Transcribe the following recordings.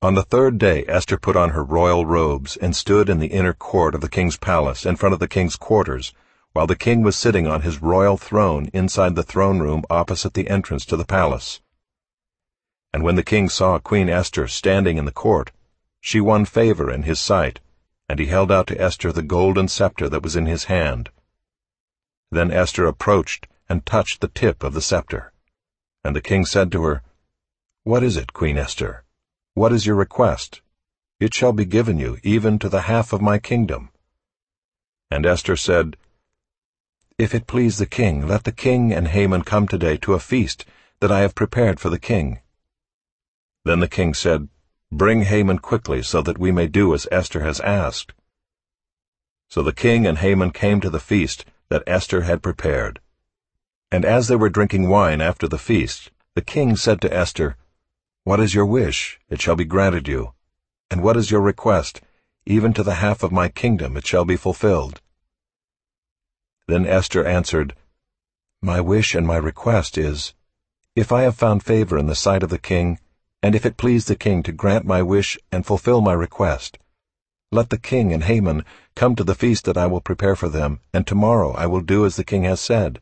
On the third day Esther put on her royal robes and stood in the inner court of the king's palace in front of the king's quarters, while the king was sitting on his royal throne inside the throne room opposite the entrance to the palace. And when the king saw Queen Esther standing in the court, she won favor in his sight, and he held out to Esther the golden scepter that was in his hand. Then Esther approached and touched the tip of the scepter. And the king said to her, "What is it, Queen Esther? What is your request? It shall be given you, even to the half of my kingdom." And Esther said, "If it please the king, let the king and Haman come today to a feast that I have prepared for the king." Then the king said, "Bring Haman quickly, so that we may do as Esther has asked." So the king and Haman came to the feast that Esther had prepared. And as they were drinking wine after the feast, the king said to Esther, "What is your wish? It shall be granted you. And what is your request? Even to the half of my kingdom it shall be fulfilled." Then Esther answered, "My wish and my request is, if I have found favor in the sight of the king, and if it please the king to grant my wish and fulfill my request, let the king and Haman come to the feast that I will prepare for them, and tomorrow I will do as the king has said."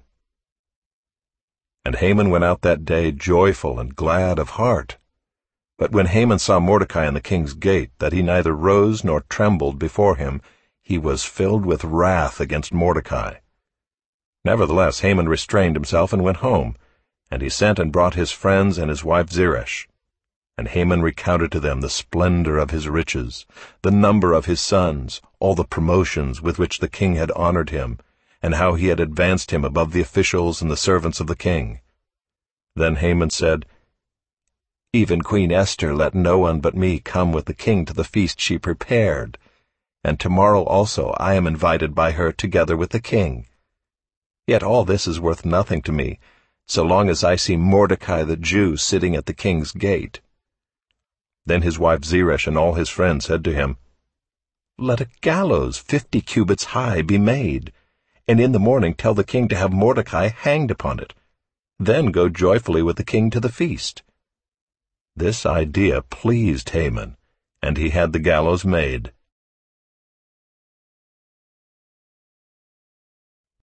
And Haman went out that day joyful and glad of heart. But when Haman saw Mordecai in the king's gate, that he neither rose nor trembled before him, he was filled with wrath against Mordecai. Nevertheless Haman restrained himself and went home, and he sent and brought his friends and his wife Zeresh. And Haman recounted to them the splendor of his riches, the number of his sons, all the promotions with which the king had honored him, and how he had advanced him above the officials and the servants of the king. Then Haman said, "Even Queen Esther let no one but me come with the king to the feast she prepared, and tomorrow also I am invited by her together with the king. Yet all this is worth nothing to me, so long as I see Mordecai the Jew sitting at the king's gate." Then his wife Zeresh and all his friends said to him, "Let a gallows 50 cubits high be made, and in the morning tell the king to have Mordecai hanged upon it. Then go joyfully with the king to the feast." This idea pleased Haman, and he had the gallows made.